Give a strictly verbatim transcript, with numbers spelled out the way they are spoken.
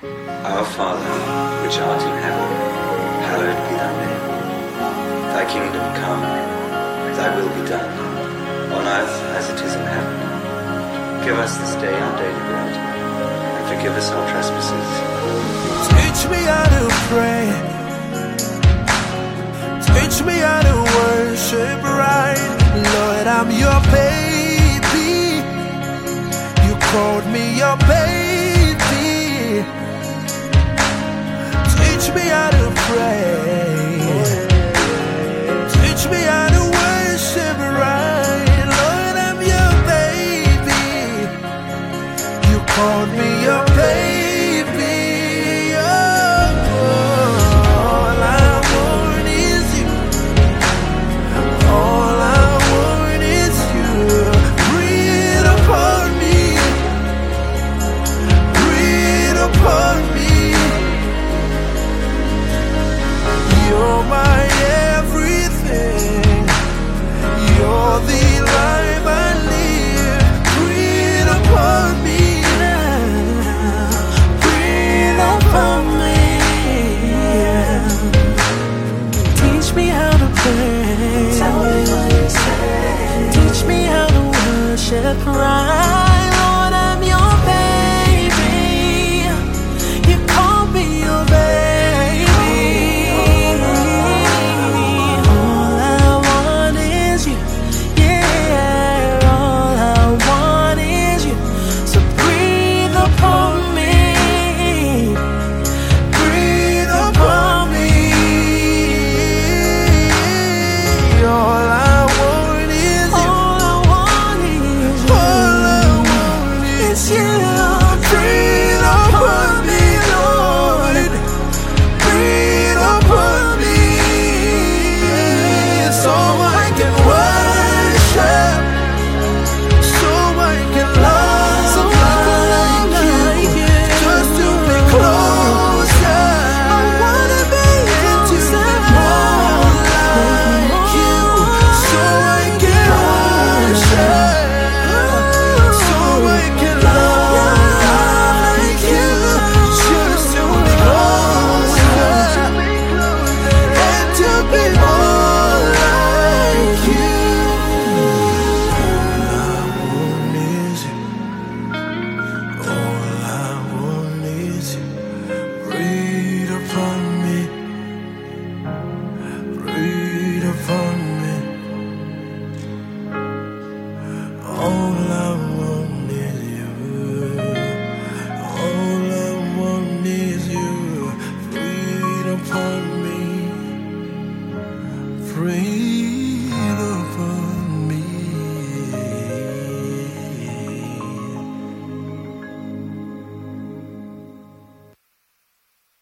Our Father, which art in heaven, hallowed be thy name. Thy kingdom come, thy will be done, on earth as it is in heaven. Give us this day our daily bread, and forgive us our trespasses. Teach me how to pray. Teach me how to worship right. Lord, I'm your baby. You called me your baby. Teach me how to pray. Teach me how to worship right. Lord, I'm your baby. You called me your baby. Right, Lord, I'm your baby. You call me your baby. All I want is you. Yeah, all I want is you. So breathe upon me. Breathe upon me. All I free.